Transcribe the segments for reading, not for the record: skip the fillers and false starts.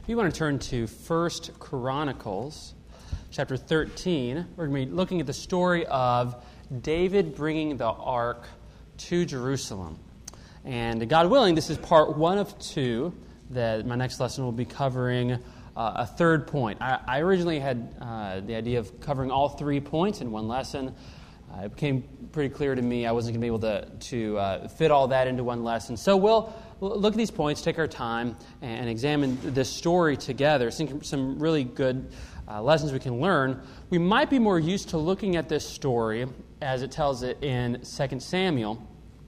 If you want to turn to 1 Chronicles, chapter 13, we're going to be looking at the story of David bringing the ark to Jerusalem. And God willing, this is part one of two that my next lesson will be covering a third point. I originally had the idea of covering all 3 points in one lesson. It became pretty clear to me I wasn't going to be able to fit all that into one lesson. So we'll look at these points, take our time, and examine this story together. Some really good lessons we can learn. We might be more used to looking at this story as it tells it in 2 Samuel.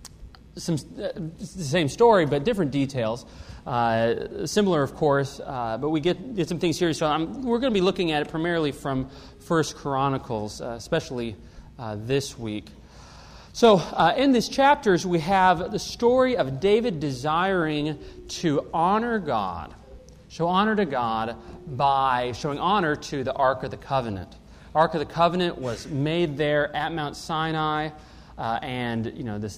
The same story, but different details. Similar, of course, but we get some things here. So we're going to be looking at it primarily from 1 Chronicles, especially this week. So in these chapters, we have the story of David desiring to honor God, show honor to God by showing honor to the Ark of the Covenant. Ark of the Covenant was made there at Mount Sinai, and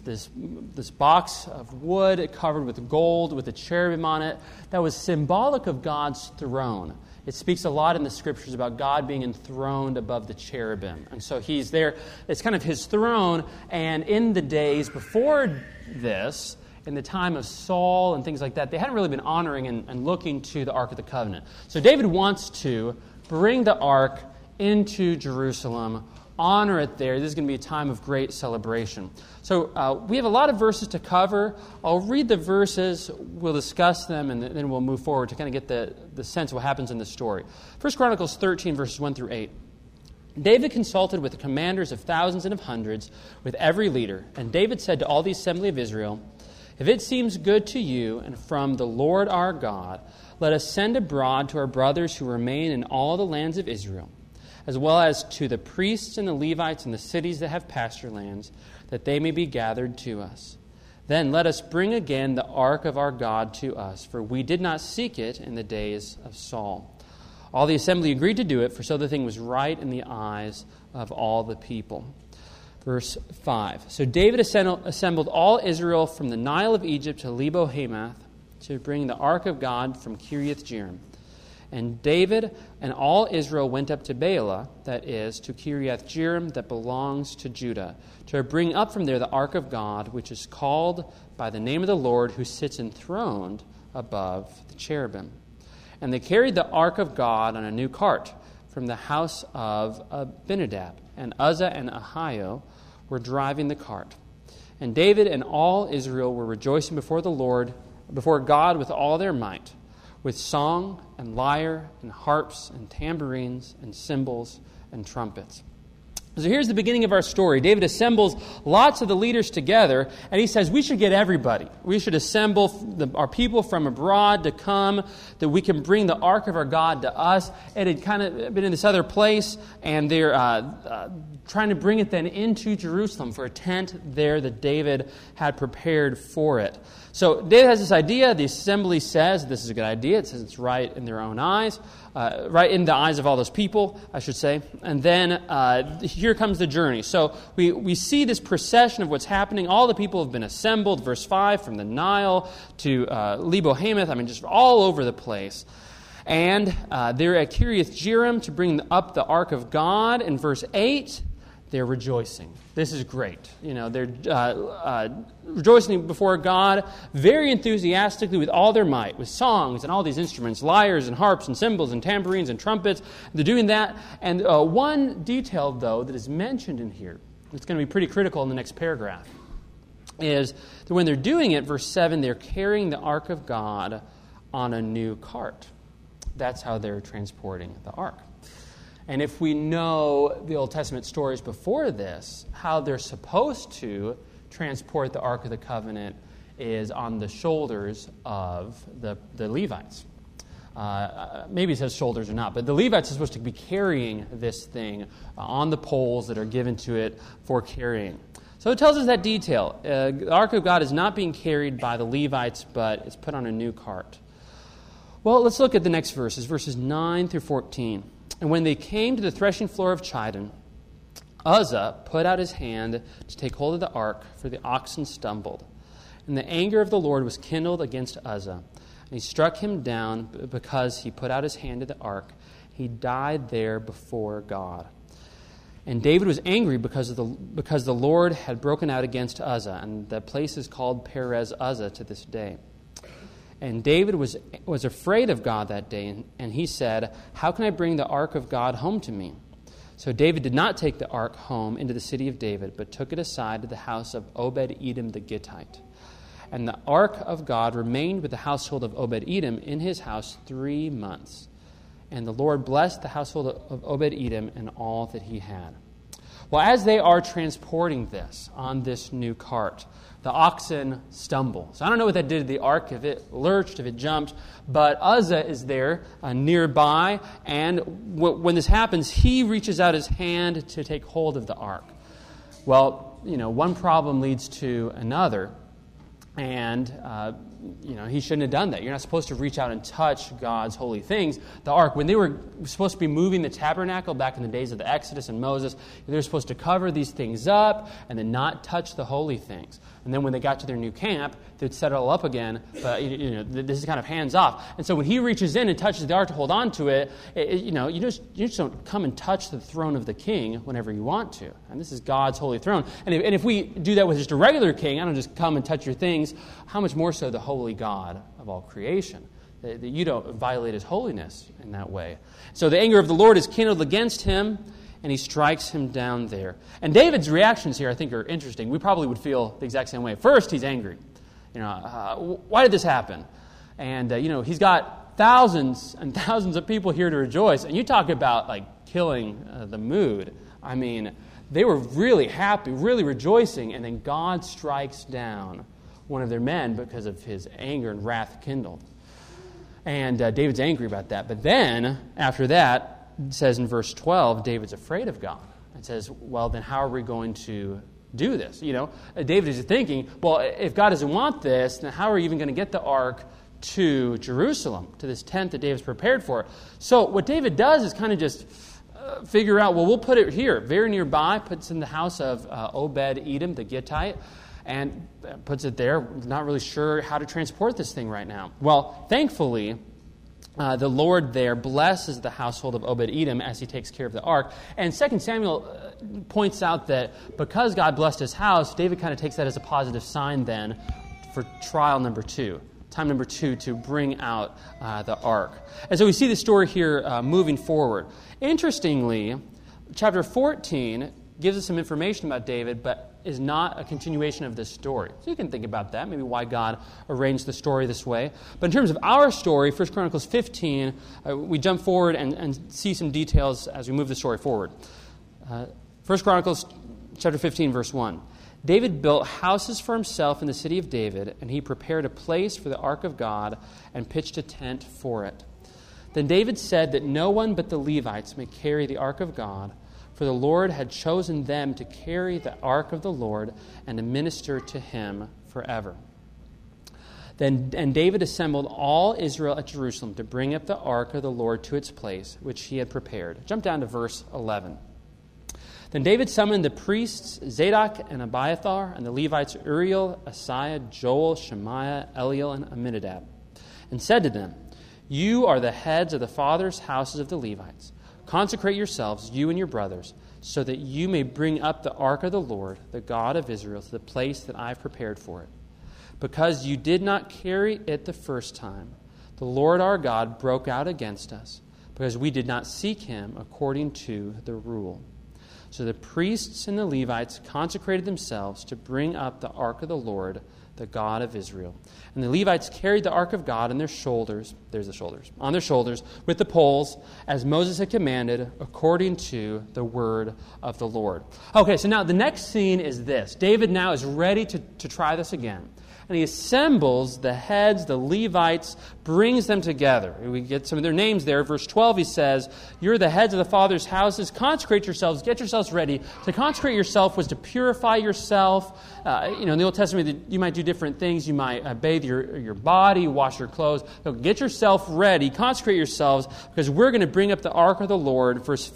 this box of wood covered with gold with a cherubim on it that was symbolic of God's throne. It speaks a lot in the Scriptures about God being enthroned above the cherubim. And so he's there. It's kind of his throne. And in the days before this, in the time of Saul and things like that, they hadn't really been honoring and looking to the Ark of the Covenant. So David wants to bring the Ark into Jerusalem, honor it there. This is going to be a time of great celebration. So we have a lot of verses to cover. I'll read the verses, we'll discuss them, and then we'll move forward to kind of get the sense of what happens in the story. 1 Chronicles 13, verses 1 through 8. David consulted with the commanders of thousands and of hundreds, with every leader. And David said to all the assembly of Israel, "If it seems good to you and from the Lord our God, let us send abroad to our brothers who remain in all the lands of Israel, as well as to the priests and the Levites in the cities that have pasture lands, that they may be gathered to us. Then let us bring again the ark of our God to us, for we did not seek it in the days of Saul." All the assembly agreed to do it, for so the thing was right in the eyes of all the people. Verse 5. So David assembled all Israel from the Nile of Egypt to Lebo Hamath to bring the ark of God from Kiriath Jearim. And David and all Israel went up to Baalah, that is, to Kiriath Jearim, that belongs to Judah, to bring up from there the ark of God, which is called by the name of the Lord, who sits enthroned above the cherubim. And they carried the ark of God on a new cart from the house of Abinadab, and Uzzah and Ahio were driving the cart. And David and all Israel were rejoicing before the Lord, before God with all their might, with song and lyre and harps and tambourines and cymbals and trumpets. So here's the beginning of our story. David assembles lots of the leaders together, and he says we should get everybody. We should assemble our people from abroad to come, that we can bring the ark of our God to us. It had kind of been in this other place, and they're trying to bring it then into Jerusalem for a tent there that David had prepared for it. So David has this idea. The assembly says this is a good idea. It says it's right in their own eyes, right in the eyes of all those people, I should say. And then here comes the journey. So we see this procession of what's happening. All the people have been assembled, verse 5, from the Nile to Lebo Hamath. I mean, just all over the place. And they're at Kiriath Jearim to bring up the ark of God. In verse 8, they're rejoicing. This is great. They're rejoicing before God very enthusiastically with all their might, with songs and all these instruments, lyres and harps and cymbals and tambourines and trumpets. They're doing that. And one detail, though, that is mentioned in here, it's going to be pretty critical in the next paragraph, is that when they're doing it, verse 7, they're carrying the ark of God on a new cart. That's how they're transporting the ark. And if we know the Old Testament stories before this, how they're supposed to transport the Ark of the Covenant is on the shoulders of the Levites. Maybe it says shoulders or not, but the Levites are supposed to be carrying this thing on the poles that are given to it for carrying. So it tells us that detail. The Ark of God is not being carried by the Levites, but it's put on a new cart. Well, let's look at the next verses 9 through 14. And when they came to the threshing floor of Chidon, Uzzah put out his hand to take hold of the ark, for the oxen stumbled. And the anger of the Lord was kindled against Uzzah. And he struck him down because he put out his hand to the ark. He died there before God. And David was angry because the Lord had broken out against Uzzah, and the place is called Perez Uzzah to this day. And David was afraid of God that day, and he said, "How can I bring the ark of God home to me?" So David did not take the ark home into the city of David, but took it aside to the house of Obed-Edom the Gittite. And the ark of God remained with the household of Obed-Edom in his house 3 months. And the Lord blessed the household of Obed-Edom and all that he had. Well, as they are transporting this on this new cart, the oxen stumble. So I don't know what that did to the ark, if it lurched, if it jumped, but Uzzah is there nearby, and when this happens, he reaches out his hand to take hold of the ark. Well, one problem leads to another, and he shouldn't have done that. You're not supposed to reach out and touch God's holy things. The ark, when they were supposed to be moving the tabernacle back in the days of the Exodus and Moses, they were supposed to cover these things up and then not touch the holy things. And then when they got to their new camp, they'd set it all up again. But this is kind of hands off. And so when he reaches in and touches the ark to hold on to it, you just don't come and touch the throne of the king whenever you want to. And this is God's holy throne. And if we do that with just a regular king, I don't just come and touch your things. How much more so the holy God of all creation? That you don't violate his holiness in that way. So the anger of the Lord is kindled against him, and he strikes him down there. And David's reactions here, I think, are interesting. We probably would feel the exact same way. First, he's angry. Why did this happen? And, he's got thousands and thousands of people here to rejoice. And you talk about, killing the mood. I mean, they were really happy, really rejoicing, and then God strikes down one of their men because of his anger and wrath kindled. And David's angry about that. But then, after that, it says in verse 12, David's afraid of God. It says, well, then how are we going to do this? David is thinking, well, if God doesn't want this, then how are we even going to get the ark to Jerusalem, to this tent that David's prepared for? So what David does is kind of just figure out, well, we'll put it here, very nearby, puts in the house of Obed-Edom, the Gittite, and puts it there. Not really sure how to transport this thing right now. Well, thankfully, the Lord there blesses the household of Obed-Edom as he takes care of the ark. And 2 Samuel points out that because God blessed his house, David kind of takes that as a positive sign then for trial number 2. Time number 2 to bring out the ark. And so we see the story here moving forward. Interestingly, chapter 14 gives us some information about David, but is not a continuation of this story. So you can think about that, maybe why God arranged the story this way. But in terms of our story, 1 Chronicles 15, we jump forward and see some details as we move the story forward. 1 Chronicles chapter 15, verse 1. David built houses for himself in the city of David, and he prepared a place for the ark of God and pitched a tent for it. Then David said that no one but the Levites may carry the ark of God, for the Lord had chosen them to carry the ark of the Lord and to minister to him forever. And David assembled all Israel at Jerusalem to bring up the ark of the Lord to its place, which he had prepared. Jump down to verse 11. Then David summoned the priests Zadok and Abiathar, and the Levites Uriel, Asaiah, Joel, Shemaiah, Eliel, and Amminadab, and said to them, "You are the heads of the fathers' houses of the Levites. Consecrate yourselves, you and your brothers, so that you may bring up the ark of the Lord, the God of Israel, to the place that I have prepared for it. Because you did not carry it the first time, the Lord our God broke out against us, because we did not seek him according to the rule." So the priests and the Levites consecrated themselves to bring up the ark of the Lord, the God of Israel. And the Levites carried the ark of God on their shoulders, on their shoulders, with the poles, as Moses had commanded, according to the word of the Lord. Okay, so now the next scene is this. David now is ready to try this again. And he assembles the heads, the Levites, brings them together. We get some of their names there. Verse 12, he says, "You're the heads of the fathers' houses. Consecrate yourselves. Get yourselves ready." To consecrate yourself was to purify yourself. In the Old Testament, you might do different things. You might bathe your body, wash your clothes. So get yourself ready. Consecrate yourselves, because we're going to bring up the ark of the Lord. Verse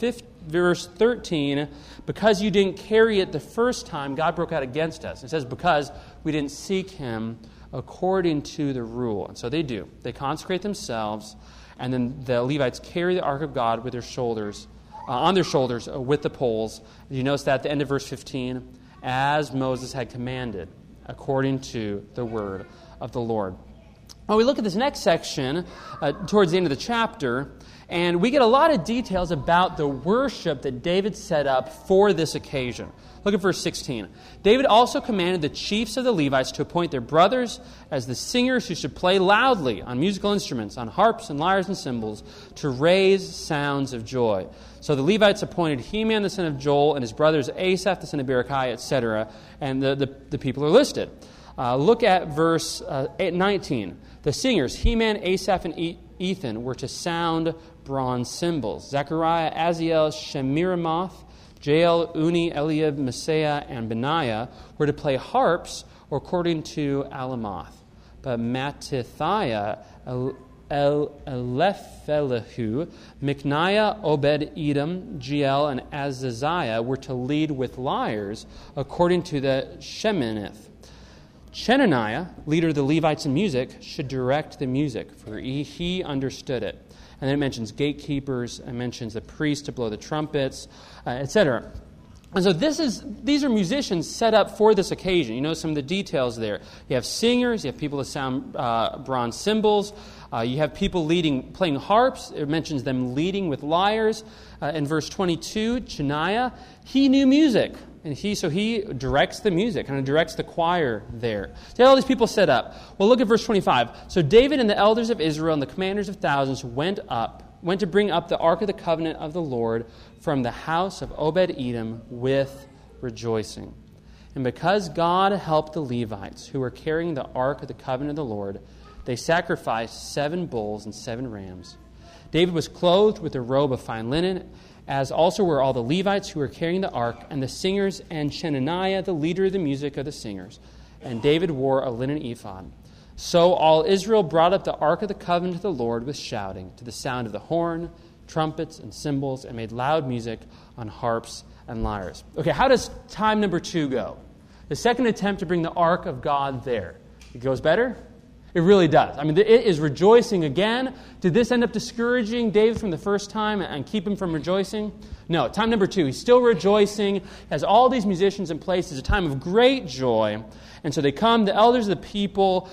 13, because you didn't carry it the first time, God broke out against us. It says, because we didn't seek him according to the rule. And so they do. They consecrate themselves, and then the Levites carry the ark of God with their shoulders, on their shoulders with the poles. You notice that at the end of verse 15, as Moses had commanded, according to the word of the Lord. Well, we look at this next section towards the end of the chapter, and we get a lot of details about the worship that David set up for this occasion. Look at verse 16. David also commanded the chiefs of the Levites to appoint their brothers as the singers who should play loudly on musical instruments, on harps and lyres and cymbals, to raise sounds of joy. So the Levites appointed Heman the son of Joel and his brothers Asaph the son of Berechiah, etc., and the people are listed. Look at verse 19. The singers, Heman, Asaph, and Ethan, were to sound bronze cymbals. Zechariah, Aziel, Shemiramoth, Jael, Uni, Eliab, Messiah, and Benaiah were to play harps according to Alamoth. But Mattithiah, Eliphelehu, Micniah, Obed-Edom, Jeiel, and Azaziah were to lead with lyres according to the Sheminith. Chenaniah, leader of the Levites in music, should direct the music, for he understood it. And then it mentions gatekeepers, it mentions the priests to blow the trumpets, etc. And so these are musicians set up for this occasion. You know some of the details there. You have singers, you have people that sound bronze cymbals, you have people playing harps. It mentions them leading with lyres. In verse 22, Chenaniah, he knew music. And he directs the music, kind of directs the choir there. So all these people set up. Well, look at verse 25. So David and the elders of Israel and the commanders of thousands went to bring up the ark of the covenant of the Lord from the house of Obed-Edom with rejoicing. And because God helped the Levites who were carrying the ark of the covenant of the Lord, they sacrificed 7 bulls and 7 rams. David was clothed with a robe of fine linen, as also were all the Levites who were carrying the ark, and the singers, and Chenaniah, the leader of the music of the singers. And David wore a linen ephod. So all Israel brought up the ark of the covenant of the Lord with shouting, to the sound of the horn, trumpets, and cymbals, and made loud music on harps and lyres. Okay, how does time number 2 go? The second attempt to bring the ark of God there. It goes better? It really does. I mean, it is rejoicing again. Did this end up discouraging David from the first time and keep him from rejoicing? No. Time number 2, he's still rejoicing, has all these musicians in place. It's a time of great joy. And so they come, the elders of the people,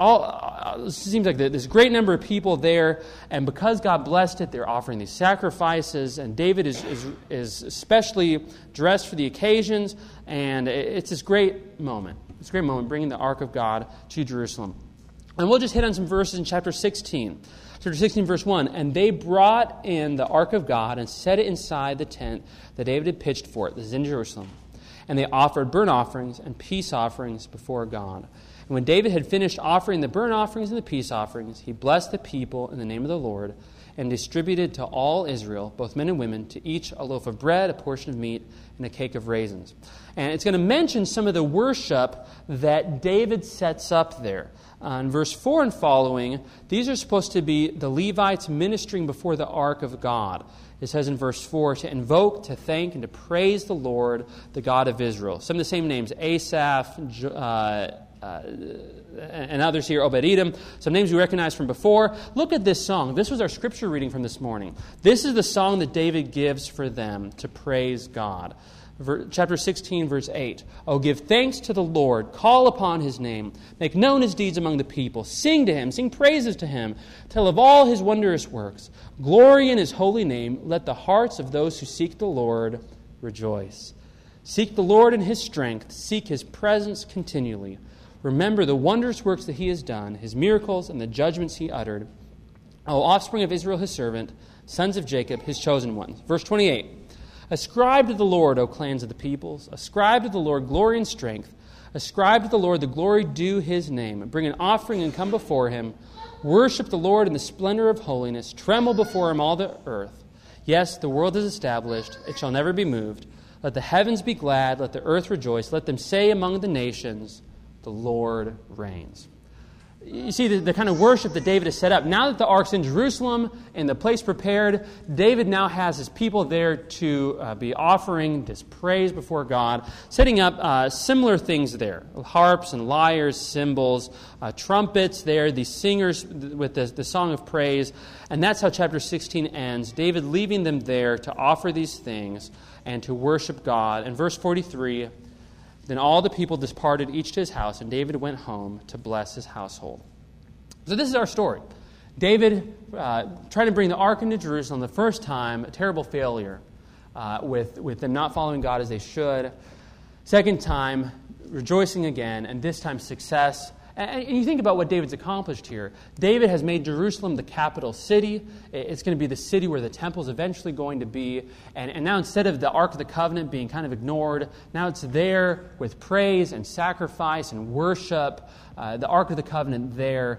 it seems like this great number of people there. And because God blessed it, they're offering these sacrifices. And David is especially dressed for the occasions. And it's this great moment. It's a great moment, bringing the ark of God to Jerusalem. And we'll just hit on some verses in chapter 16. Chapter 16, verse 1. And they brought in the ark of God and set it inside the tent that David had pitched for it. This is in Jerusalem. And they offered burnt offerings and peace offerings before God. And when David had finished offering the burnt offerings and the peace offerings, he blessed the people in the name of the Lord and distributed to all Israel, both men and women, to each a loaf of bread, a portion of meat, and a cake of raisins. And it's going to mention some of the worship that David sets up there. In verse 4 and following, these are supposed to be the Levites ministering before the ark of God. It says in verse 4, to invoke, to thank, and to praise the Lord, the God of Israel. Some of the same names, Asaph, and others here, Obed-Edom, some names we recognize from before. Look at this song. This was our scripture reading from this morning. This is the song that David gives for them to praise God. Chapter 16, verse 8. Oh, give thanks to the Lord. Call upon his name. Make known his deeds among the people. Sing to him. Sing praises to him. Tell of all his wondrous works. Glory in his holy name. Let the hearts of those who seek the Lord rejoice. Seek the Lord in his strength. Seek his presence continually. Remember the wondrous works that he has done, his miracles and the judgments he uttered. O offspring of Israel, his servant, sons of Jacob, his chosen ones. Verse 28. Ascribe to the Lord, O clans of the peoples. Ascribe to the Lord glory and strength. Ascribe to the Lord the glory due his name. Bring an offering and come before him. Worship the Lord in the splendor of holiness. Tremble before him all the earth. Yes, the world is established. It shall never be moved. Let the heavens be glad. Let the earth rejoice. Let them say among the nations, the Lord reigns. You see the kind of worship that David has set up. Now that the ark's in Jerusalem, in the place prepared, David now has his people there to be offering this praise before God, setting up similar things there. Harps and lyres, cymbals, trumpets there, these singers with the song of praise. And that's how chapter 16 ends, David leaving them there to offer these things and to worship God. And verse 43, then all the people departed each to his house, and David went home to bless his household. So this is our story. David trying to bring the ark into Jerusalem the first time, a terrible failure with them not following God as they should. Second time, rejoicing again, and this time success. And you think about what David's accomplished here. David has made Jerusalem the capital city. It's going to be the city where the temple's eventually going to be. And now instead of the Ark of the Covenant being kind of ignored, now it's there with praise and sacrifice and worship. The Ark of the Covenant there,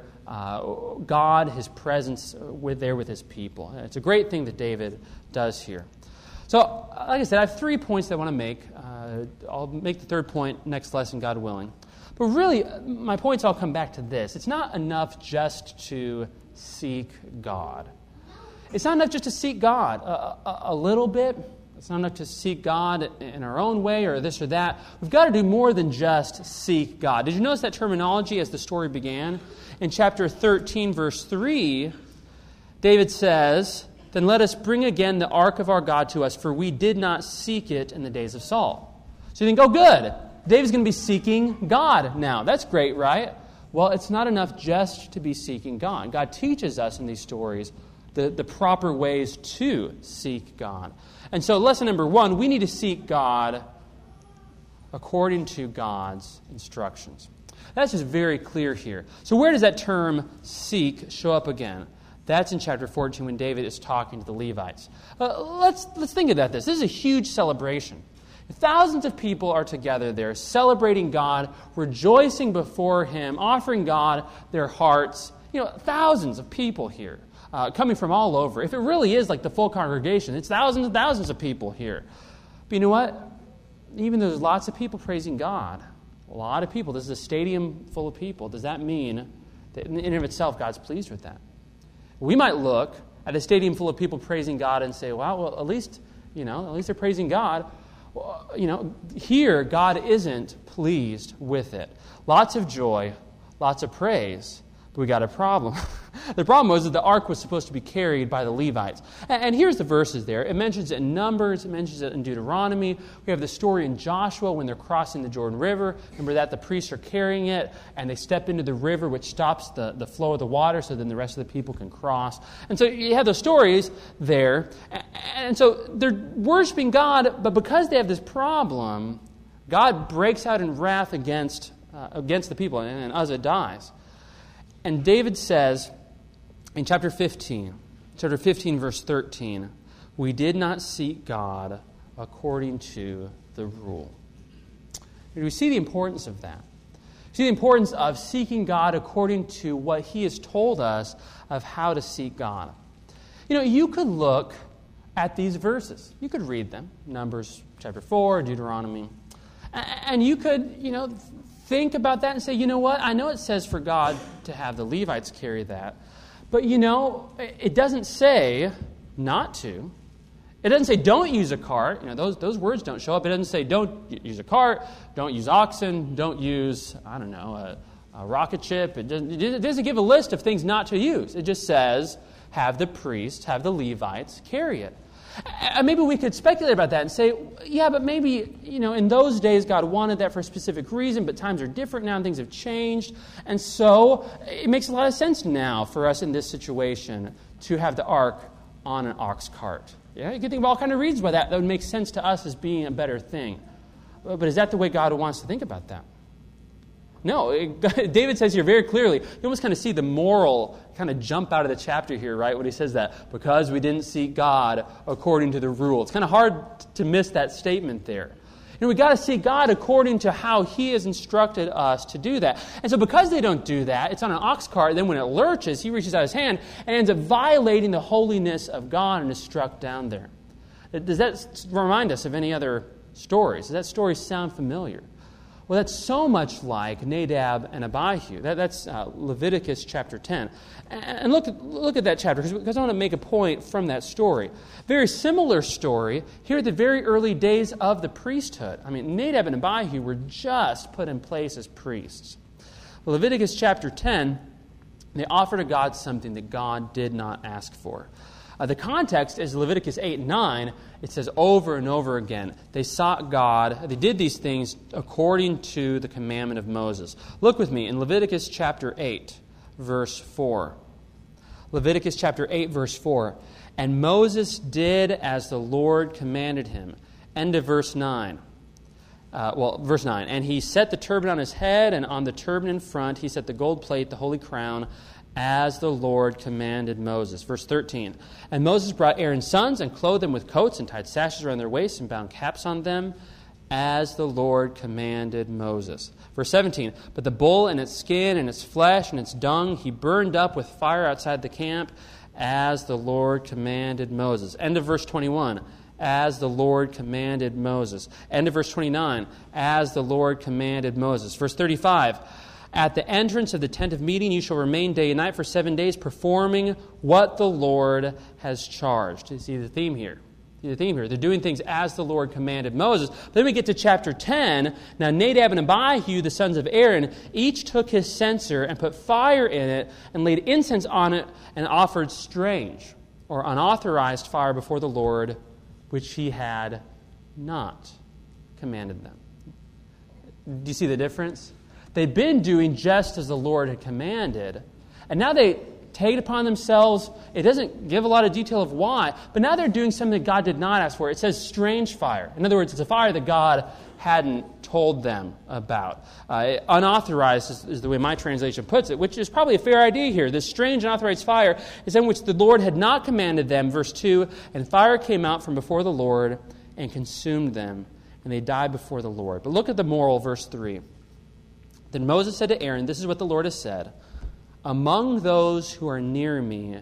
God, His presence there with His people. It's a great thing that David does here. So, like I said, I have 3 points that I want to make. I'll make the third point next lesson, God willing. But really, my points all come back to this. It's not enough just to seek God. It's not enough just to seek God a little bit. It's not enough to seek God in our own way or this or that. We've got to do more than just seek God. Did you notice that terminology as the story began? In chapter 13, verse 3, David says, then let us bring again the ark of our God to us, for we did not seek it in the days of Saul. So you think, oh, good. David's going to be seeking God now. That's great, right? Well, it's not enough just to be seeking God. God teaches us in these stories the proper ways to seek God. And so lesson number 1, we need to seek God according to God's instructions. That's just very clear here. So where does that term seek show up again? That's in chapter 14 when David is talking to the Levites. Let's think about this. This is a huge celebration. Thousands of people are together there, celebrating God, rejoicing before Him, offering God their hearts. Thousands of people here, coming from all over. If it really is like the full congregation, it's thousands and thousands of people here. But you know what? Even though there's lots of people praising God, a lot of people, this is a stadium full of people, does that mean that in and of itself God's pleased with that? We might look at a stadium full of people praising God and say, wow, well, at least they're praising God. Here, God isn't pleased with it. Lots of joy, lots of praise, but we got a problem. The problem was that the ark was supposed to be carried by the Levites. And here's the verses there. It mentions it in Numbers. It mentions it in Deuteronomy. We have the story in Joshua when they're crossing the Jordan River. Remember that the priests are carrying it, and they step into the river, which stops the flow of the water, so then the rest of the people can cross. And so you have those stories there. And so they're worshiping God, but because they have this problem, God breaks out in wrath against the people, and Uzzah dies. And David says, in chapter 15, verse 13, we did not seek God according to the rule. We see the importance of that. We see the importance of seeking God according to what He has told us of how to seek God. You could look at these verses. You could read them, Numbers chapter 4, Deuteronomy, and you could, think about that and say, you know what? I know it says for God to have the Levites carry that. But, it doesn't say not to. It doesn't say don't use a cart. Those words don't show up. It doesn't say don't use a cart, don't use oxen, don't use, a rocket ship. It doesn't give a list of things not to use. It just says have the priests, have the Levites carry it. And maybe we could speculate about that and say, yeah, but maybe, in those days God wanted that for a specific reason, but times are different now and things have changed. And so it makes a lot of sense now for us in this situation to have the ark on an ox cart. Yeah, you can think of all kinds of reasons why that would make sense to us as being a better thing. But is that the way God wants to think about that? No, David says here very clearly, you almost kind of see the moral kind of jump out of the chapter here, right? When he says that, because we didn't seek God according to the rule. It's kind of hard to miss that statement there. We got to seek God according to how He has instructed us to do that. And so because they don't do that, it's on an ox cart, then when it lurches, he reaches out his hand and ends up violating the holiness of God and is struck down there. Does that remind us of any other stories? Does that story sound familiar? Well, that's so much like Nadab and Abihu. That's Leviticus chapter 10. And look at that chapter, because I want to make a point from that story. Very similar story here at the very early days of the priesthood. I mean, Nadab and Abihu were just put in place as priests. Leviticus chapter 10, they offer to God something that God did not ask for. The context is Leviticus 8 and 9. It says over and over again, they sought God. They did these things according to the commandment of Moses. Look with me in Leviticus chapter 8, verse 4. Leviticus chapter 8, verse 4. And Moses did as the Lord commanded him. End of verse 9. Verse 9. And he set the turban on his head, and on the turban in front he set the gold plate, the holy crown, as the Lord commanded Moses. Verse 13. And Moses brought Aaron's sons and clothed them with coats and tied sashes around their waists and bound caps on them, as the Lord commanded Moses. Verse 17. But the bull and its skin and its flesh and its dung he burned up with fire outside the camp, as the Lord commanded Moses. End of verse 21. As the Lord commanded Moses. End of verse 29. As the Lord commanded Moses. Verse 35. At the entrance of the tent of meeting, you shall remain day and night for 7 days, performing what the Lord has charged. You see the theme here. They're doing things as the Lord commanded Moses. But then we get to chapter 10. Now Nadab and Abihu, the sons of Aaron, each took his censer and put fire in it and laid incense on it and offered strange or unauthorized fire before the Lord, which he had not commanded them. Do you see the difference? They'd been doing just as the Lord had commanded, and now they take it upon themselves. It doesn't give a lot of detail of why, but now they're doing something that God did not ask for. It says strange fire. In other words, it's a fire that God hadn't told them about. Unauthorized is the way my translation puts it, which is probably a fair idea here. This strange unauthorized fire is in which the Lord had not commanded them. Verse 2, and fire came out from before the Lord and consumed them, and they died before the Lord. But look at the moral, verse 3. Then Moses said to Aaron, this is what the Lord has said, among those who are near me,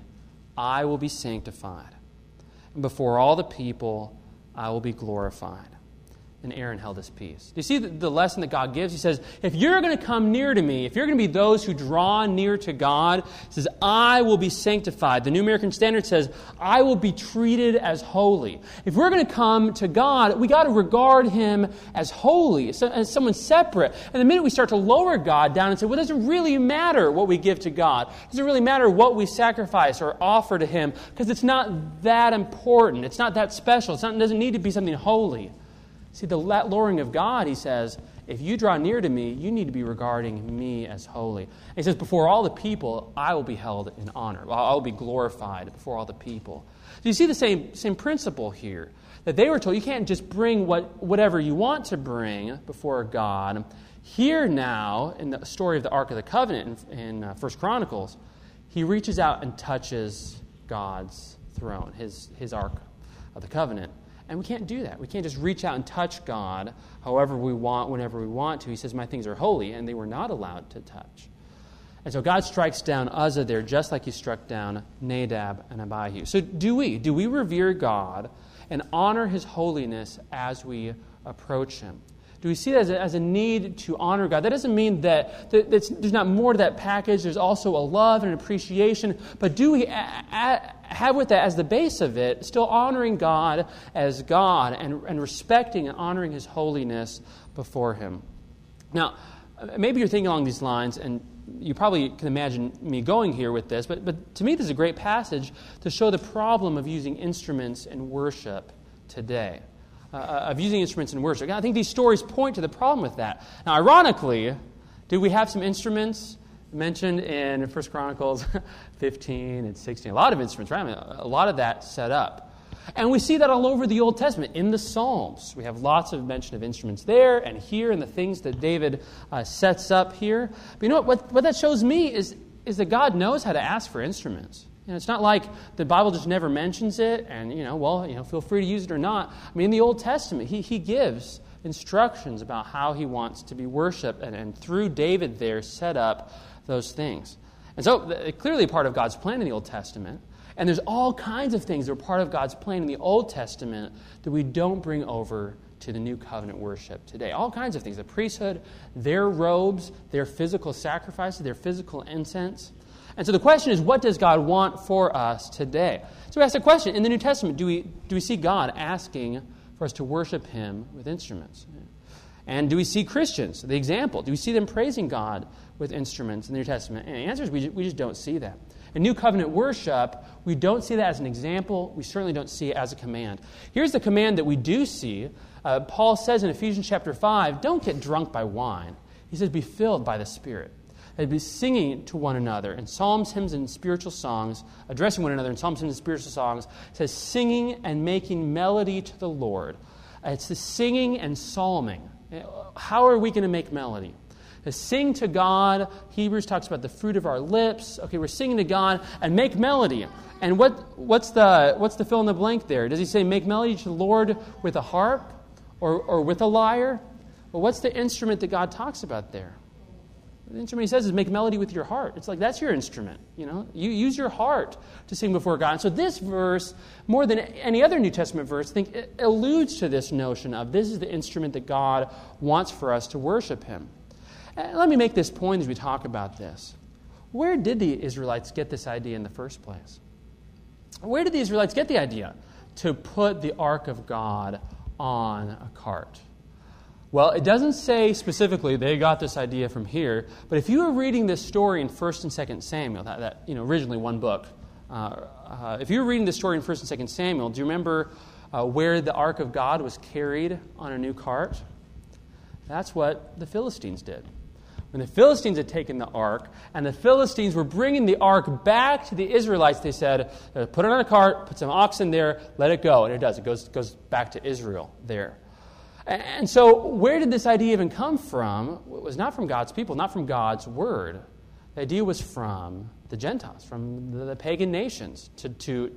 I will be sanctified, and before all the people, I will be glorified. And Aaron held his peace. Do you see the lesson that God gives? He says, if you're going to come near to me, if you're going to be those who draw near to God, he says, I will be sanctified. The New American Standard says, I will be treated as holy. If we're going to come to God, we got to regard him as holy, as someone separate. And the minute we start to lower God down and say, well, it doesn't really matter what we give to God. It doesn't really matter what we sacrifice or offer to him, because it's not that important. It's not that special. It doesn't need to be something holy. See, the lowering of God, he says, if you draw near to me, you need to be regarding me as holy. And he says, before all the people, I will be held in honor. I will be glorified before all the people. So you see the same principle here, that they were told you can't just bring whatever you want to bring before God. Here now, in the story of the Ark of the Covenant in 1 Chronicles, he reaches out and touches God's throne, his Ark of the Covenant. And we can't do that. We can't just reach out and touch God however we want, whenever we want to. He says, my things are holy, and they were not allowed to touch. And so God strikes down Uzzah there just like he struck down Nadab and Abihu. So do we revere God and honor his holiness as we approach him? Do we see it as a need to honor God? That doesn't mean that there's not more to that package. There's also a love and an appreciation. But do we have with that as the base of it, still honoring God as God and respecting and honoring his holiness before him? Now, maybe you're thinking along these lines, and you probably can imagine me going here with this, but to me this is a great passage to show the problem of using instruments in worship today. Of using instruments in worship. I think these stories point to the problem with that. Now, ironically, do we have some instruments mentioned in 1 Chronicles 15 and 16? A lot of instruments, right? I mean, a lot of that set up. And we see that all over the Old Testament. In the Psalms, we have lots of mention of instruments there and here, and the things that David sets up here. But you know what that shows me is that God knows how to ask for instruments. It's not like the Bible just never mentions it and, feel free to use it or not. I mean, in the Old Testament, he gives instructions about how he wants to be worshipped and through David there set up those things. And so, clearly part of God's plan in the Old Testament. And there's all kinds of things that are part of God's plan in the Old Testament that we don't bring over to the new covenant worship today. All kinds of things. The priesthood, their robes, their physical sacrifices, their physical incense. And so the question is, what does God want for us today? So we ask the question, in the New Testament, do we see God asking for us to worship Him with instruments? And do we see Christians, the example, do we see them praising God with instruments in the New Testament? And the answer is we just don't see that. In New Covenant worship, we don't see that as an example. We certainly don't see it as a command. Here's the command that we do see. Paul says in Ephesians chapter 5, don't get drunk by wine. He says, be filled by the Spirit. And be singing to one another in psalms, hymns, and spiritual songs, addressing one another in psalms, hymns, and spiritual songs. It says, singing and making melody to the Lord. It's the singing and psalming. How are we going to make melody? To sing to God. Hebrews talks about the fruit of our lips. Okay, we're singing to God and make melody. And what's the fill in the blank there? Does he say make melody to the Lord with a harp or with a lyre? Well, what's the instrument that God talks about there? The instrument he says is make melody with your heart. It's like that's your instrument. You use your heart to sing before God. And so this verse, more than any other New Testament verse, I think it alludes to this notion of this is the instrument that God wants for us to worship Him. And let me make this point as we talk about this. Where did the Israelites get this idea in the first place? Where did the Israelites get the idea to put the Ark of God on a cart? Well, it doesn't say specifically they got this idea from here, but if you were reading this story in 1st and 2nd Samuel, that originally one book, if you were reading this story in 1st and 2nd Samuel, do you remember where the Ark of God was carried on a new cart? That's what the Philistines did. When the Philistines had taken the ark, and the Philistines were bringing the ark back to the Israelites, they said, put it on a cart, put some oxen there, let it go. And it does. It goes back to Israel there. And so where did this idea even come from? It was not from God's people, not from God's word. The idea was from the Gentiles, from the pagan nations, to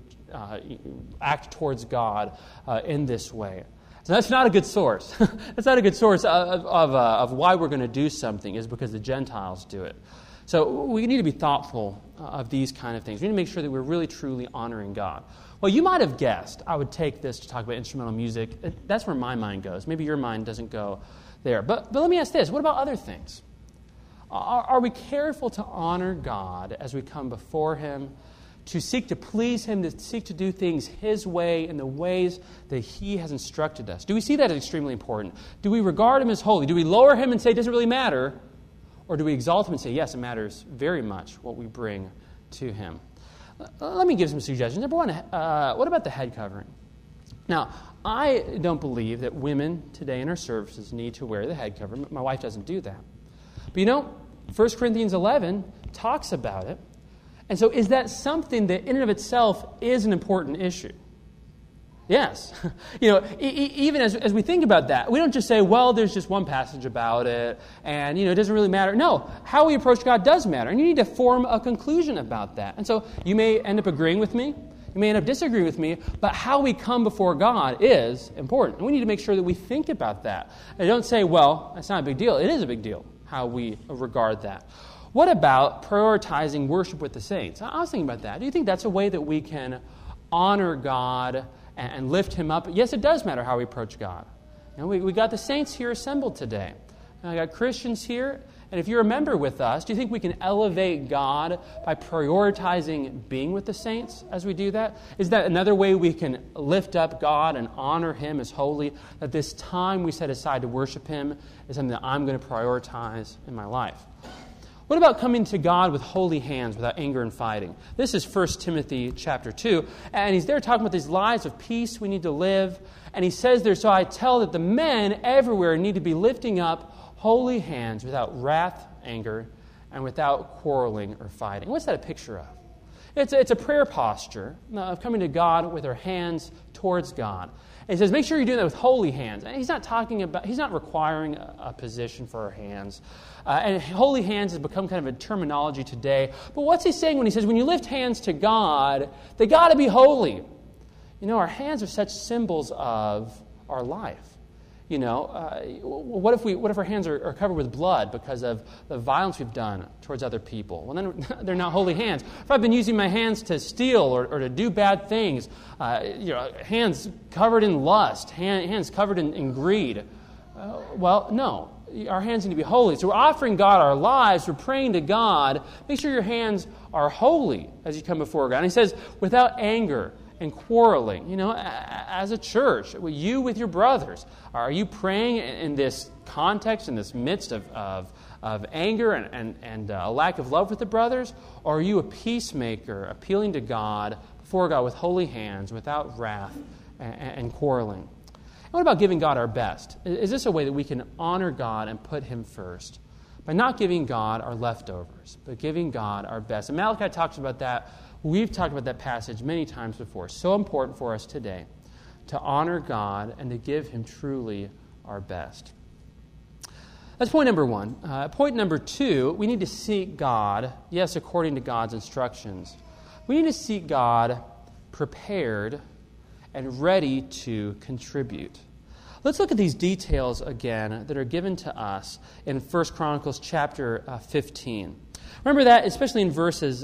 act towards God in this way. So that's not a good source. That's not a good source of why we're going to do something, is because the Gentiles do it. So we need to be thoughtful of these kind of things. We need to make sure that we're really, truly honoring God. Well, you might have guessed I would take this to talk about instrumental music. That's where my mind goes. Maybe your mind doesn't go there. But let me ask this. What about other things? Are we careful to honor God as we come before Him, to seek to please Him, to seek to do things His way in the ways that He has instructed us? Do we see that as extremely important? Do we regard Him as holy? Do we lower Him and say it doesn't really matter? Or do we exalt Him and say, yes, it matters very much what we bring to Him? Let me give some suggestions. Number one, what about the head covering? Now, I don't believe that women today in our services need to wear the head covering. My wife doesn't do that. But 1 Corinthians 11 talks about it. And so is that something that in and of itself is an important issue? Yes. Even as we think about that, we don't just say, well, there's just one passage about it, and, it doesn't really matter. No, how we approach God does matter, and you need to form a conclusion about that. And so you may end up agreeing with me, you may end up disagreeing with me, but how we come before God is important. And we need to make sure that we think about that. And don't say, well, that's not a big deal. It is a big deal, how we regard that. What about prioritizing worship with the saints? I was thinking about that. Do you think that's a way that we can honor God and lift Him up? Yes, it does matter how we approach God. We got the saints here assembled today. I got Christians here. And if you're a member with us, do you think we can elevate God by prioritizing being with the saints as we do that? Is that another way we can lift up God and honor Him as holy? That this time we set aside to worship Him is something that I'm going to prioritize in my life. What about coming to God with holy hands, without anger and fighting? This is 1 Timothy chapter 2, and he's there talking about these lives of peace we need to live. And he says there, so I tell that the men everywhere need to be lifting up holy hands without wrath, anger, and without quarreling or fighting. What's that a picture of? It's a prayer posture of coming to God with our hands towards God. And he says, make sure you're doing that with holy hands. And he's not requiring a position for our hands. And holy hands has become kind of a terminology today. But what's he saying when he says, when you lift hands to God, they got to be holy? Our hands are such symbols of our life. What if our hands are covered with blood because of the violence we've done towards other people? Well, then they're not holy hands. If I've been using my hands to steal or to do bad things, hands covered in lust, hands covered in greed, no. Our hands need to be holy. So we're offering God our lives. We're praying to God. Make sure your hands are holy as you come before God. And he says, without anger and quarreling, as a church, you with your brothers, are you praying in this context, in this midst of anger and a lack of love with the brothers? Or are you a peacemaker, appealing to God, before God with holy hands, without wrath and quarreling? And what about giving God our best? Is this a way that we can honor God and put Him first? By not giving God our leftovers, but giving God our best. And Malachi talks about that. We've talked about that passage many times before. So important for us today to honor God and to give Him truly our best. That's point number one. Point number two, we need to seek God, yes, according to God's instructions. We need to seek God prepared and ready to contribute. Let's look at these details again that are given to us in 1 Chronicles chapter 15. Remember that, especially in verses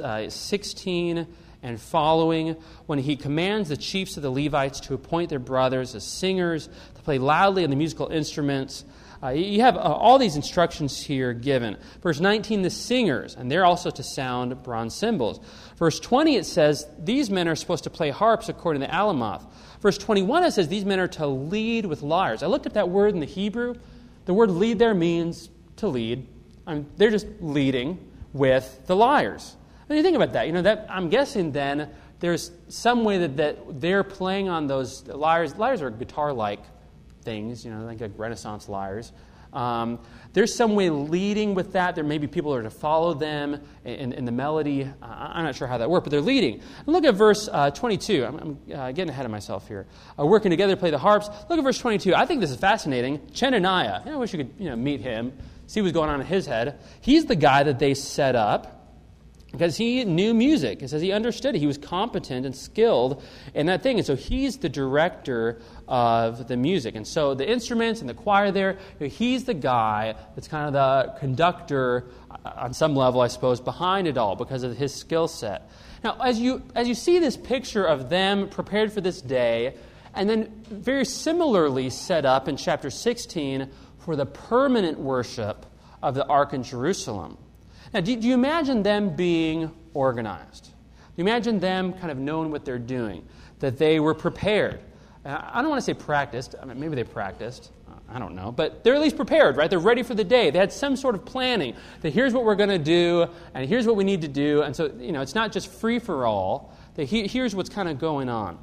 16 and following, when he commands the chiefs of the Levites to appoint their brothers as singers, to play loudly on the musical instruments. You have all these instructions here given. Verse 19, the singers, and they're also to sound bronze cymbals. Verse 20, it says, these men are supposed to play harps according to Alamoth. Verse 21, it says, these men are to lead with lyres. I looked at that word in the Hebrew. The word lead there means to lead. They're just leading with the lyres. When you think about that, I'm guessing then there's some way that they're playing on those lyres. Lyres are guitar-like things, like Renaissance lyres. There's some way leading with that. There may be people who are to follow them in the melody. I'm not sure how that works, but they're leading. And look at verse 22. I'm getting ahead of myself here. Working together to play the harps. Look at verse 22. I think this is fascinating. Chenaniah. I wish you could meet him, see what's going on in his head. He's the guy that they set up because he knew music. It says he understood it. He was competent and skilled in that thing. And so he's the director of the music. And so the instruments and the choir there, he's the guy that's kind of the conductor on some level, I suppose, behind it all because of his skill set. Now, as you see this picture of them prepared for this day, and then very similarly set up in chapter 16 for the permanent worship of the Ark in Jerusalem. Now, do you imagine them being organized? Do you imagine them kind of knowing what they're doing? That they were prepared? I don't want to say practiced. I mean, maybe they practiced. I don't know. But they're at least prepared, right? They're ready for the day. They had some sort of planning. That here's what we're going to do, and here's what we need to do. And so, it's not just free-for-all. Here's what's kind of going on.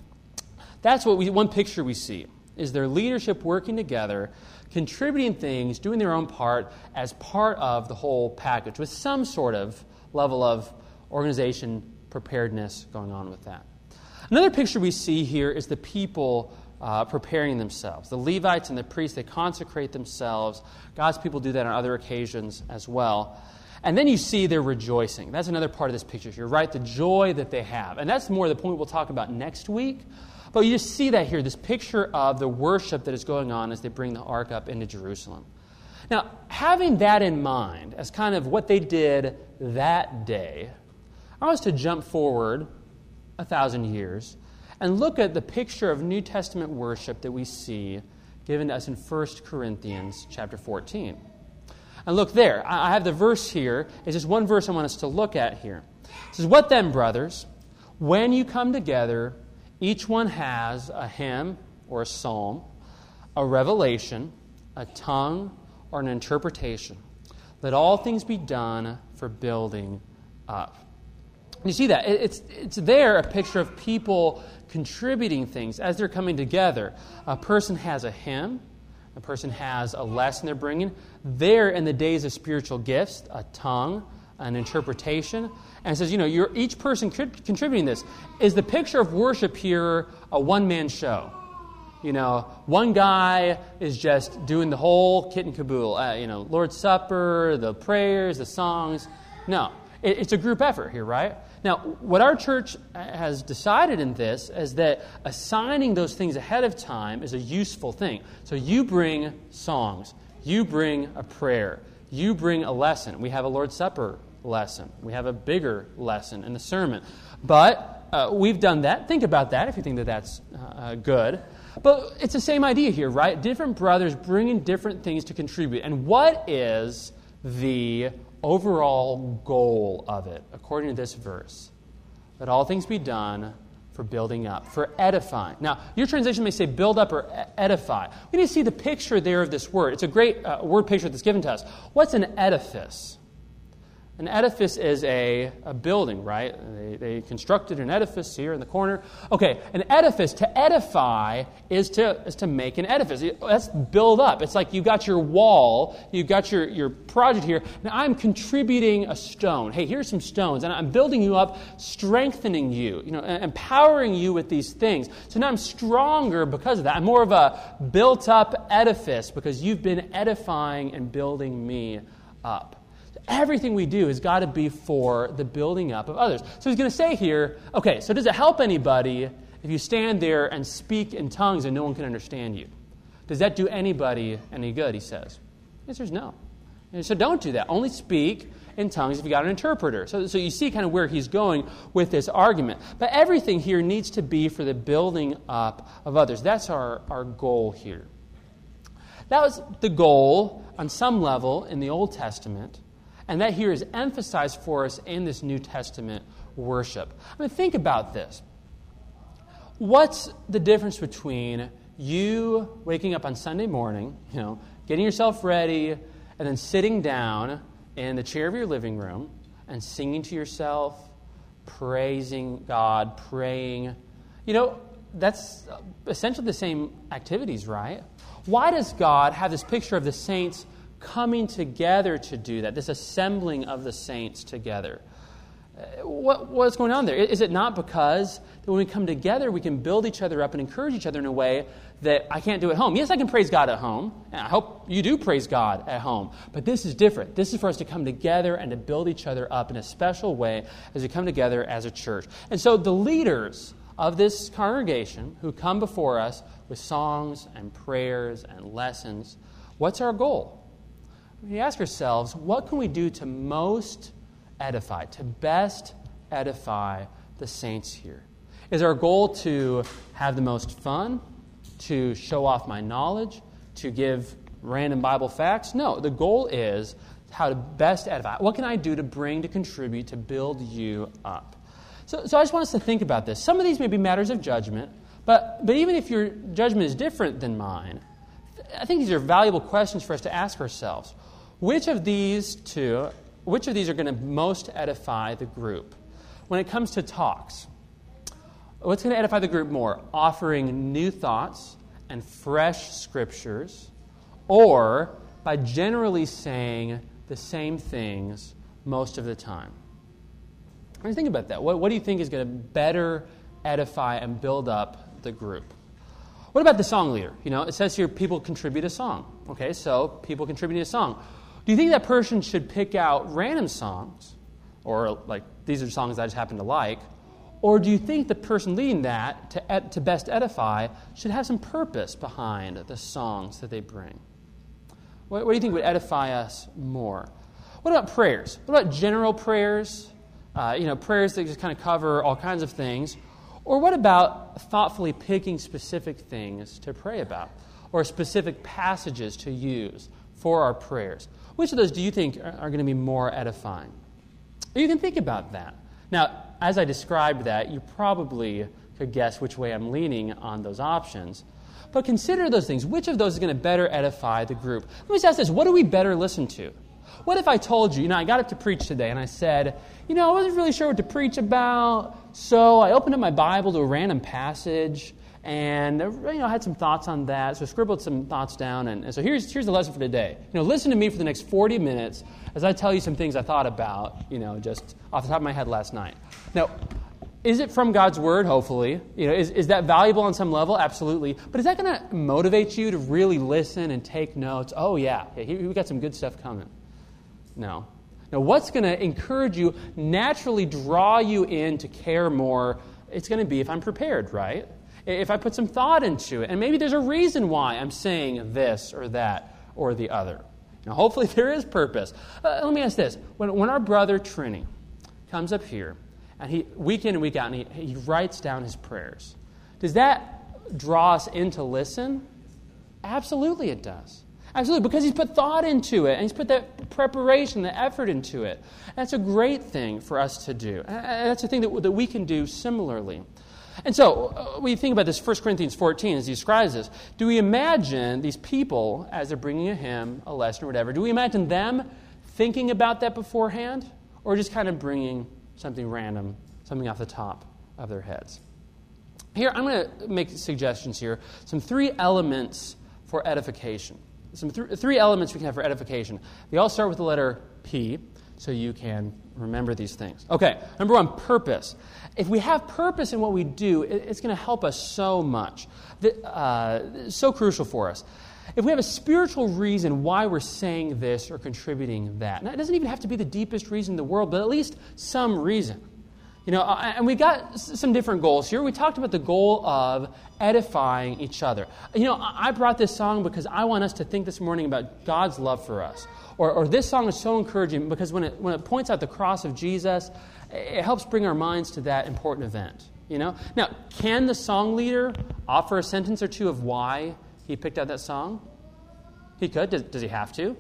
That's what one picture we see, is their leadership working together, contributing things, doing their own part as part of the whole package with some sort of level of organization, preparedness going on with that. Another picture we see here is the people preparing themselves. The Levites and the priests, they consecrate themselves. God's people do that on other occasions as well. And then you see they're rejoicing. That's another part of this picture here, right? The joy that they have. And that's more the point we'll talk about next week. But you just see that here, this picture of the worship that is going on as they bring the ark up into Jerusalem. Now, having that in mind as kind of what they did that day, I want us to jump forward 1,000 years and look at the picture of New Testament worship that we see given to us in 1 Corinthians chapter 14. And look there. I have the verse here. It's just one verse I want us to look at here. It says, "What then, brothers? When you come together, each one has a hymn or a psalm, a revelation, a tongue, or an interpretation. Let all things be done for building up." You see that? It's there, a picture of people contributing things as they're coming together. A person has a hymn. A person has a lesson they're bringing. There in the days of spiritual gifts, a tongue, an interpretation. And it says, you're each person contributing this. Is the picture of worship here a one-man show? One guy is just doing the whole kit and caboodle. Lord's Supper, the prayers, the songs. No. It's a group effort here, right? Now, what our church has decided in this is that assigning those things ahead of time is a useful thing. So you bring songs. You bring a prayer. You bring a lesson. We have a Lord's Supper lesson. We have a bigger lesson in the sermon. But we've done that. Think about that if you think that that's good. But it's the same idea here, right? Different brothers bringing different things to contribute. And what is the overall goal of it, according to this verse? That all things be done for building up, for edifying. Now, your translation may say build up or edify. We need to see the picture there of this word. It's a great word picture that's given to us. What's an edifice? An edifice is a building, right? They constructed an edifice here in the corner. Okay, an edifice, to edify, is to make an edifice. That's build up. It's like you've got your wall, you've got your project here. Now I'm contributing a stone. Hey, here's some stones, and I'm building you up, strengthening you, empowering you with these things. So now I'm stronger because of that. I'm more of a built-up edifice because you've been edifying and building me up. Everything we do has got to be for the building up of others. So he's going to say here, okay, so does it help anybody if you stand there and speak in tongues and no one can understand you? Does that do anybody any good, he says? The answer is no. And so don't do that. Only speak in tongues if you got an interpreter. So you see kind of where he's going with this argument. But everything here needs to be for the building up of others. That's our goal here. That was the goal on some level in the Old Testament. And that here is emphasized for us in this New Testament worship. I mean, think about this. What's the difference between you waking up on Sunday morning, getting yourself ready, and then sitting down in the chair of your living room and singing to yourself, praising God, praying? That's essentially the same activities, right? Why does God have this picture of the saints coming together to do that, this assembling of the saints together? What's going on there? Is it not because that when we come together, we can build each other up and encourage each other in a way that I can't do at home? Yes, I can praise God at home, and I hope you do praise God at home. But this is different. This is for us to come together and to build each other up in a special way as we come together as a church. And so the leaders of this congregation who come before us with songs and prayers and lessons, what's our goal? We ask ourselves, what can we do to most edify, to best edify the saints here? Is our goal to have the most fun, to show off my knowledge, to give random Bible facts? No, the goal is how to best edify. What can I do to bring, to contribute, to build you up? So I just want us to think about this. Some of these may be matters of judgment, but even if your judgment is different than mine, I think these are valuable questions for us to ask ourselves. Which of these are going to most edify the group? When it comes to talks, what's going to edify the group more? Offering new thoughts and fresh scriptures, or by generally saying the same things most of the time? I mean, think about that. What do you think is going to better edify and build up the group? What about the song leader? It says here people contribute a song. Okay, so people contributing a song. Do you think that person should pick out random songs, or like these are songs I just happen to like, or do you think the person leading that to best edify should have some purpose behind the songs that they bring? What do you think would edify us more? What about prayers? What about general prayers? Prayers that just kind of cover all kinds of things. Or what about thoughtfully picking specific things to pray about, or specific passages to use for our prayers? Which of those do you think are going to be more edifying? You can think about that. Now, as I described that, you probably could guess which way I'm leaning on those options. But consider those things. Which of those is going to better edify the group? Let me just ask this. What do we better listen to? What if I told you, I got up to preach today and I said, I wasn't really sure what to preach about, so I opened up my Bible to a random passage and I had some thoughts on that, so I scribbled some thoughts down, and so here's the lesson for today. Listen to me for the next 40 minutes as I tell you some things I thought about, just off the top of my head last night. Now, is it from God's Word? Hopefully. Is that valuable on some level? Absolutely. But is that going to motivate you to really listen and take notes? Oh, yeah, we got some good stuff coming. No. Now, what's going to encourage you, naturally draw you in to care more? It's going to be if I'm prepared, right? If I put some thought into it. And maybe there's a reason why I'm saying this or that or the other. Now, hopefully there is purpose. Let me ask this. When our brother Trini comes up here, and he week in and week out, and he writes down his prayers, does that draw us in to listen? Absolutely it does. Absolutely, because he's put thought into it, and he's put that preparation, the effort into it. That's a great thing for us to do. And that's a thing that we can do similarly. And so, when you think about this 1 Corinthians 14, as he describes this, do we imagine these people, as they're bringing a hymn, a lesson, or whatever, do we imagine them thinking about that beforehand, or just kind of bringing something random, something off the top of their heads? Here, I'm going to make suggestions here, some 3 elements for edification. Some 3 elements we can have for edification. They all start with the letter P, so you can remember these things. Okay, number 1, purpose. If we have purpose in what we do, it's going to help us so much. So crucial for us. If we have a spiritual reason why we're saying this or contributing that, now, it doesn't even have to be the deepest reason in the world, but at least some reason. And we got some different goals here. We talked about the goal of edifying each other. I brought this song because I want us to think this morning about God's love for us. Or this song is so encouraging because when it points out the cross of Jesus, it helps bring our minds to that important event. Now, can the song leader offer a sentence or two of why he picked out that song? He could. Does he have to?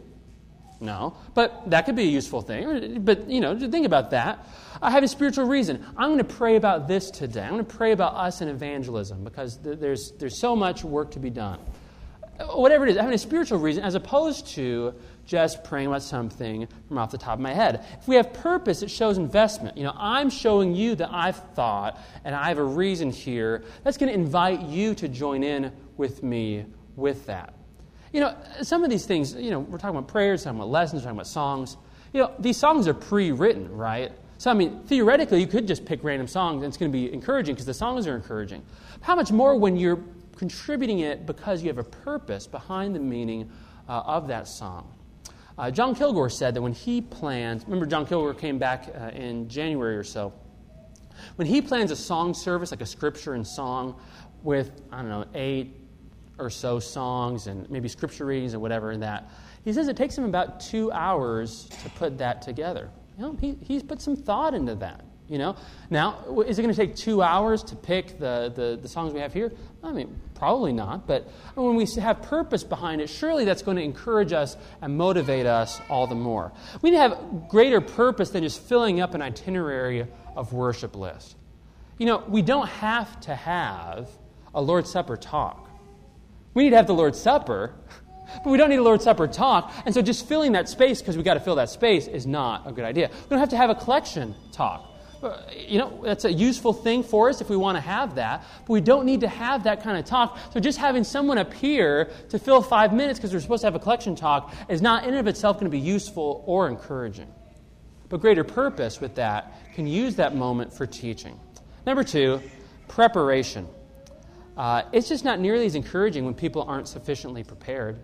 No. But that could be a useful thing. But, think about that. I have a spiritual reason. I'm going to pray about this today. I'm going to pray about us in evangelism because there's so much work to be done. Whatever it is, having a spiritual reason as opposed to just praying about something from off the top of my head. If we have purpose, it shows investment. I'm showing you that I've thought and I have a reason here. That's going to invite you to join in with me with that. Some of these things, we're talking about prayers, talking about lessons, talking about songs. These songs are pre-written, right? So, theoretically, you could just pick random songs and it's going to be encouraging because the songs are encouraging. How much more when you're contributing it because you have a purpose behind the meaning of that song? John Kilgore said that when he planned, remember John Kilgore came back in January or so, when he plans a song service, like a scripture and song with, 8 or so songs and maybe scripture readings and whatever in that, he says it takes him about 2 hours to put that together. He's put some thought into that. Now, is it going to take 2 hours to pick the songs we have here? Probably not. But when we have purpose behind it, surely that's going to encourage us and motivate us all the more. We need to have greater purpose than just filling up an itinerary of worship list. We don't have to have a Lord's Supper talk. We need to have the Lord's Supper, but we don't need a Lord's Supper talk. And so just filling that space because we've got to fill that space is not a good idea. We don't have to have a collection talk. That's a useful thing for us if we want to have that, but we don't need to have that kind of talk. So just having someone appear to fill 5 minutes because we're supposed to have a collection talk is not in and of itself going to be useful or encouraging. But greater purpose with that can use that moment for teaching. Number 2, preparation. It's just not nearly as encouraging when people aren't sufficiently prepared.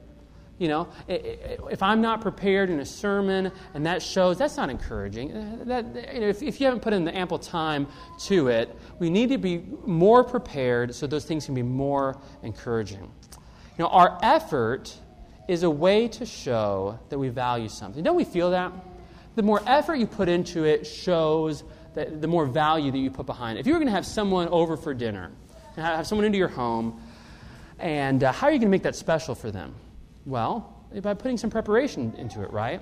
If I'm not prepared in a sermon and that shows, that's not encouraging. If you haven't put in the ample time to it, we need to be more prepared so those things can be more encouraging. Our effort is a way to show that we value something. Don't we feel that? The more effort you put into it shows that the more value that you put behind it. If you were going to have someone over for dinner, have someone into your home, and how are you going to make that special for them? Well, by putting some preparation into it, right?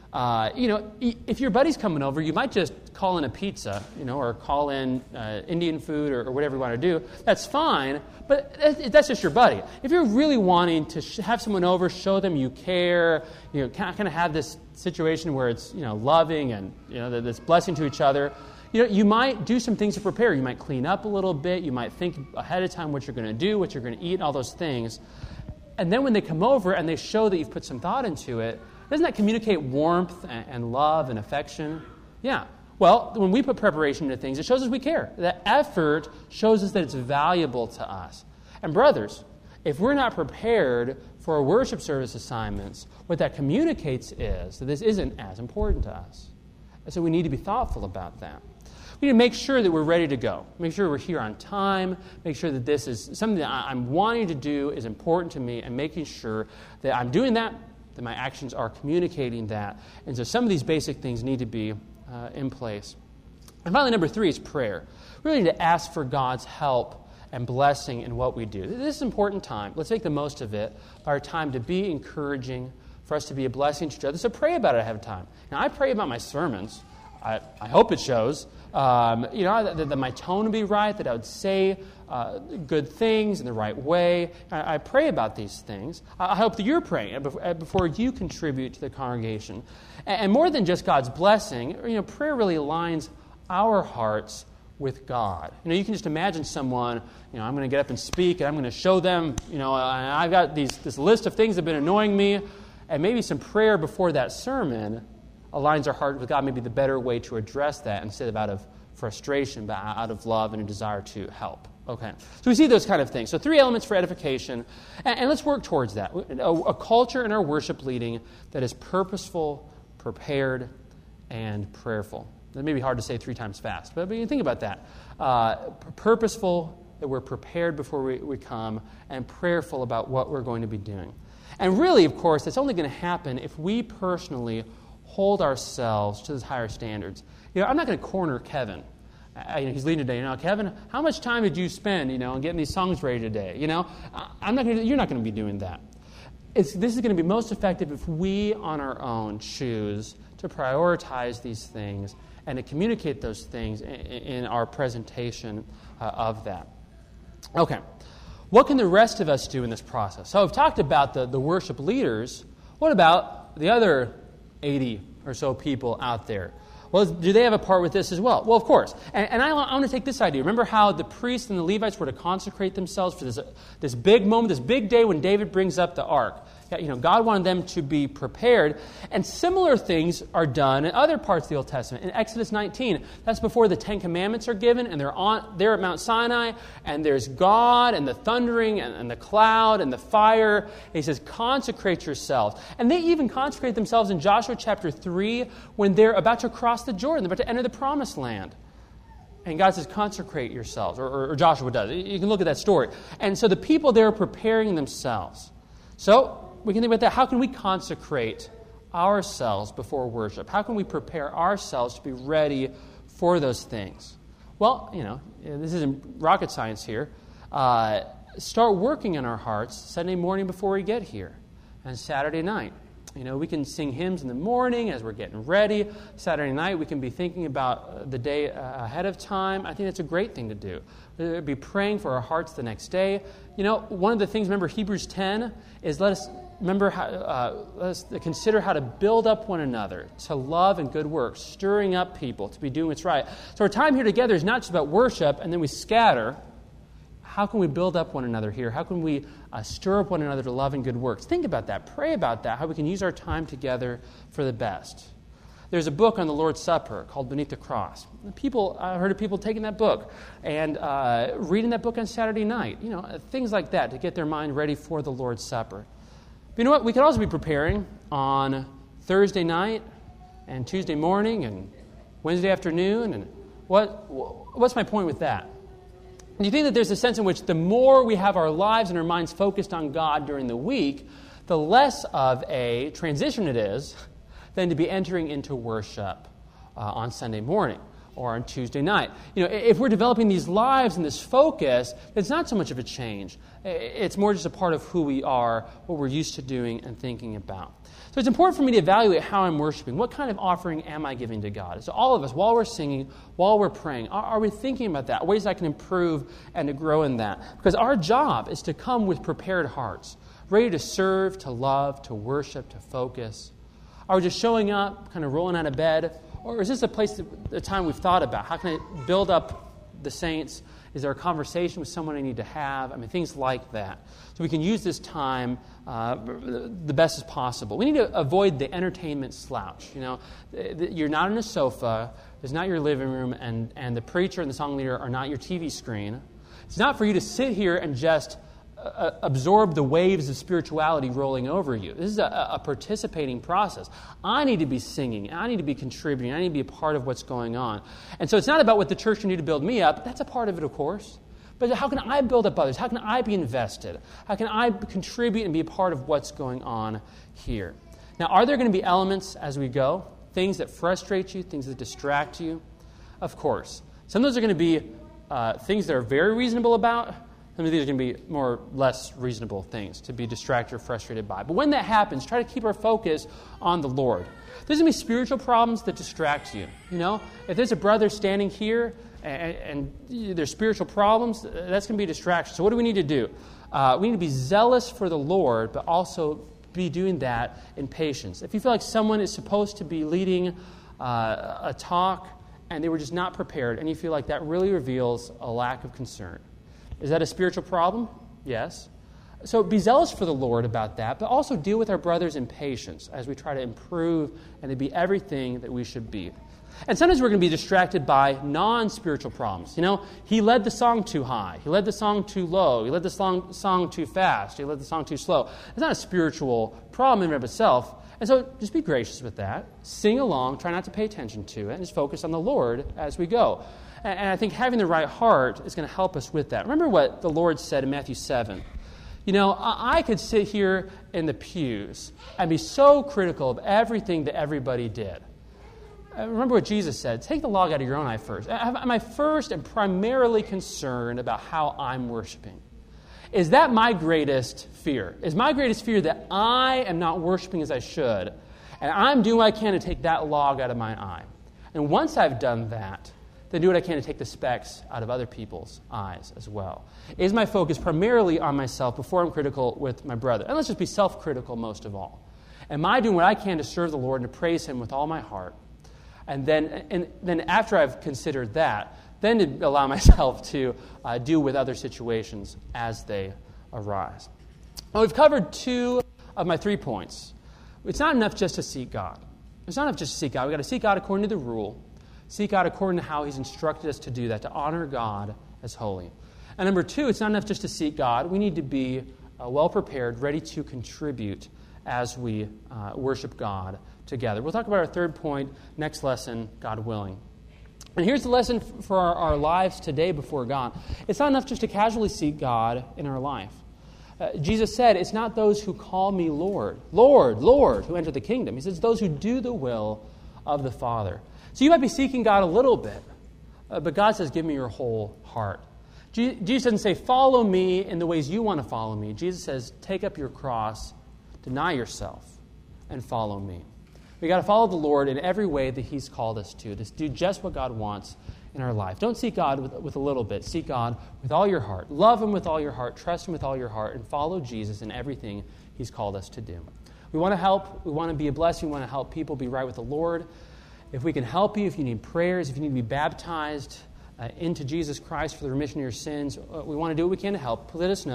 If your buddy's coming over, you might just call in a pizza, or call in Indian food or whatever you want to do. That's fine, but that's just your buddy. If you're really wanting to have someone over, show them you care, kind of have this situation where it's, loving and, this blessing to each other, you might do some things to prepare. You might clean up a little bit. You might think ahead of time what you're going to do, what you're going to eat, all those things. And then when they come over and they show that you've put some thought into it, doesn't that communicate warmth and love and affection? Yeah. Well, when we put preparation into things, it shows us we care. The effort shows us that it's valuable to us. And brothers, if we're not prepared for our worship service assignments, what that communicates is that this isn't as important to us. So we need to be thoughtful about that. We need to make sure that we're ready to go. Make sure we're here on time. Make sure that this is something that I'm wanting to do is important to me, and making sure that I'm doing that my actions are communicating that. And so some of these basic things need to be in place. And finally, number 3 is prayer. We really need to ask for God's help and blessing in what we do. This is an important time. Let's make the most of it, our time to be encouraging, for us to be a blessing to each other. So pray about it ahead of time. Now, I pray about my sermons. I hope it shows. That my tone would be right, that I would say good things in the right way. I pray about these things. I hope that you're praying before you contribute to the congregation. And more than just God's blessing, prayer really aligns our hearts with God. You can just imagine someone, I'm going to get up and speak, and I'm going to show them, I've got this list of things that have been annoying me, and maybe some prayer before that sermon aligns our heart with God, maybe the better way to address that instead of out of frustration, but out of love and a desire to help. Okay, so we see those kind of things. So 3 elements for edification, and let's work towards that. A culture in our worship leading that is purposeful, prepared, and prayerful. That may be hard to say 3 times fast, but you think about that. Purposeful, that we're prepared before we come, and prayerful about what we're going to be doing. And really, of course, that's only going to happen if we personally hold ourselves to those higher standards. I'm not going to corner Kevin. He's leading today. Kevin, how much time did you spend, on getting these songs ready today? You're not going to be doing that. This is going to be most effective if we, on our own, choose to prioritize these things and to communicate those things in our presentation of that. Okay, what can the rest of us do in this process? So I've talked about the worship leaders. What about the other 80 or so people out there? Well, do they have a part with this as well? Well, of course. And I want to take this idea. Remember how the priests and the Levites were to consecrate themselves for this big moment, this big day when David brings up the ark. God wanted them to be prepared. And similar things are done in other parts of the Old Testament. In Exodus 19, that's before the 10 Commandments are given, and they're at Mount Sinai, and there's God and the thundering and the cloud and the fire. And he says, consecrate yourselves. And they even consecrate themselves in Joshua chapter 3 when they're about to cross the Jordan. They're about to enter the Promised Land. And God says, consecrate yourselves, or Joshua does. You can look at that story. And so the people there are preparing themselves. So we can think about that. How can we consecrate ourselves before worship? How can we prepare ourselves to be ready for those things? Well, this isn't rocket science here. Start working in our hearts Sunday morning before we get here, and Saturday night. We can sing hymns in the morning as we're getting ready. Saturday night, we can be thinking about the day ahead of time. I think that's a great thing to do. Be praying for our hearts the next day. One of the things, remember Hebrews 10, is let us consider how to build up one another, to love and good works, stirring up people to be doing what's right. So our time here together is not just about worship and then we scatter. How can we build up one another here? How can we stir up one another to love and good works? Think about that. Pray about that, how we can use our time together for the best. There's a book on the Lord's Supper called Beneath the Cross. I heard of people taking that book and reading that book on Saturday night. Things like that to get their mind ready for the Lord's Supper. But you know what? We could also be preparing on Thursday night and Tuesday morning and Wednesday afternoon. And what's my point with that? Do you think that there's a sense in which the more we have our lives and our minds focused on God during the week, the less of a transition it is than to be entering into worship on Sunday morning or on Tuesday night? If we're developing these lives and this focus, it's not so much of a change. It's more just a part of who we are, what we're used to doing and thinking about. So it's important for me to evaluate how I'm worshiping. What kind of offering am I giving to God? So all of us, while we're singing, while we're praying, are we thinking about that? Ways I can improve and to grow in that? Because our job is to come with prepared hearts, ready to serve, to love, to worship, to focus. Are we just showing up, kind of rolling out of bed? Or is this a time we've thought about? How can I build up the saints? Is there a conversation with someone I need to have? Things like that. So we can use this time the best as possible. We need to avoid the entertainment slouch. You're not on a sofa. It's not your living room. And the preacher and the song leader are not your TV screen. It's not for you to sit here and just absorb the waves of spirituality rolling over you. This is a participating process. I need to be singing. I need to be contributing. I need to be a part of what's going on. And so it's not about what the church can do to build me up. That's a part of it, of course. But how can I build up others? How can I be invested? How can I contribute and be a part of what's going on here? Now, are there going to be elements as we go? Things that frustrate you, things that distract you? Of course. Some of those are going to be things that are very reasonable about. Some of these are going to be more or less reasonable things to be distracted or frustrated by. But when that happens, try to keep our focus on the Lord. There's going to be spiritual problems that distract you. You know, if there's a brother standing here and there's spiritual problems, that's going to be a distraction. So what do we need to do? We need to be zealous for the Lord, but also be doing that in patience. If you feel like someone is supposed to be leading a talk and they were just not prepared, and you feel like that really reveals a lack of concern, is that a spiritual problem? Yes. So be zealous for the Lord about that, but also deal with our brothers in patience as we try to improve and to be everything that we should be. And sometimes we're going to be distracted by non-spiritual problems. You know, he led the song too high. He led the song too low. He led the song too fast. He led the song too slow. It's not a spiritual problem in and of itself. And so just be gracious with that. Sing along. Try not to pay attention to it. And just focus on the Lord as we go. And I think having the right heart is going to help us with that. Remember what the Lord said in Matthew 7. You know, I could sit here in the pews and be so critical of everything that everybody did. Remember what Jesus said. Take the log out of your own eye first. Am I first and primarily concerned about how I'm worshiping? Is that my greatest fear? Is my greatest fear that I am not worshiping as I should, and I'm doing what I can to take that log out of my eye? And once I've done that, then do what I can to take the specks out of other people's eyes as well. Is my focus primarily on myself before I'm critical with my brother? And let's just be self-critical most of all. Am I doing what I can to serve the Lord and to praise Him with all my heart? And then after I've considered that, then to allow myself to deal with other situations as they arise. Well, we've covered 2 of my 3 points. It's not enough just to seek God. It's not enough just to seek God. We've got to seek God according to the rule. Seek God according to how He's instructed us to do that, to honor God as holy. And number 2, it's not enough just to seek God. We need to be well-prepared, ready to contribute as we worship God together. We'll talk about our 3rd point next lesson, God willing. And here's the lesson for our lives today before God. It's not enough just to casually seek God in our life. Jesus said, it's not those who call me Lord, Lord, Lord, who enter the kingdom. He says, those who do the will of the Father. So you might be seeking God a little bit, but God says, give me your whole heart. Jesus doesn't say, follow me in the ways you want to follow me. Jesus says, take up your cross, deny yourself, and follow me. We've got to follow the Lord in every way that He's called us to do just what God wants in our life. Don't seek God with a little bit. Seek God with all your heart. Love Him with all your heart. Trust Him with all your heart. And follow Jesus in everything He's called us to do. We want to help. We want to be a blessing. We want to help people be right with the Lord. If we can help you, if you need prayers, if you need to be baptized into Jesus Christ for the remission of your sins, we want to do what we can to help. Let us know.